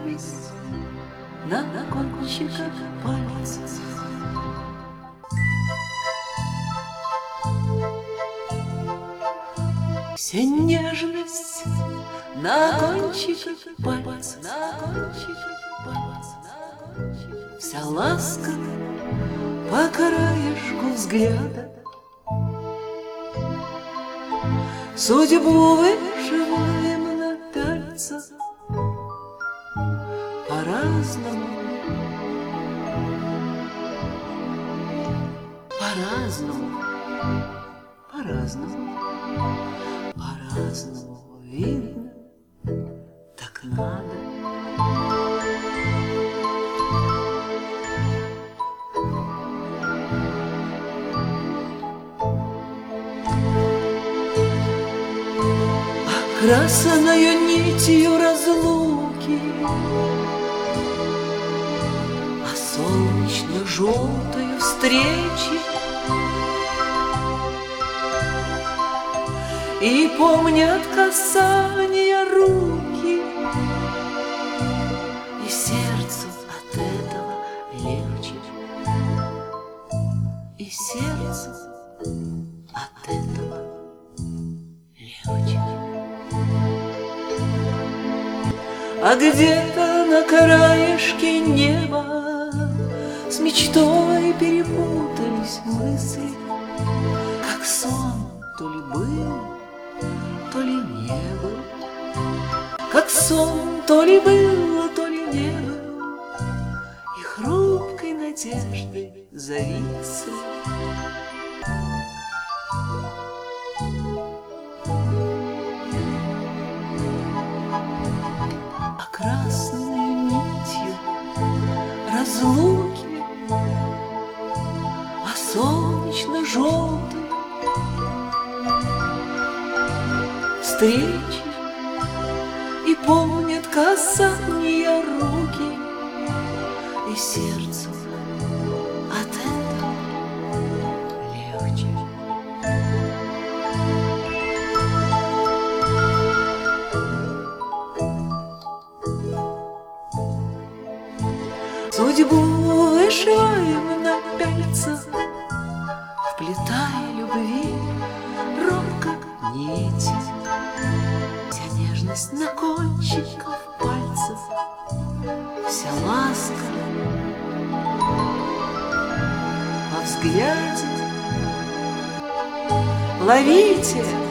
нежность на кончиках пальцев. Вся нежность на кончиках пальцев, вся ласка по краешку взгляда. Судьбу вышиваем на пяльцах по-разному, по-разному, по-разному, по-разному видно, так надо. Красною нитью разлуки, а солнечно-желтою встречи. И помнят касания руки, и сердцу от этого легче, и сердцу от этого легче. А где-то на краешке неба с мечтой перепутались мысли, как сон то ли был, то ли не был, как сон то ли был, то ли не был, и хрупкой надеждой зависли. А красной нитью разлуки, а солнечно-желтой встречи, и помнят касания руки, и сердцу от этого легче. Судьбу вышиваем на пяльцах, вплетая любви робко нити. Вся нежность на кончиках пальцев, вся ласка во взгляде. Ловите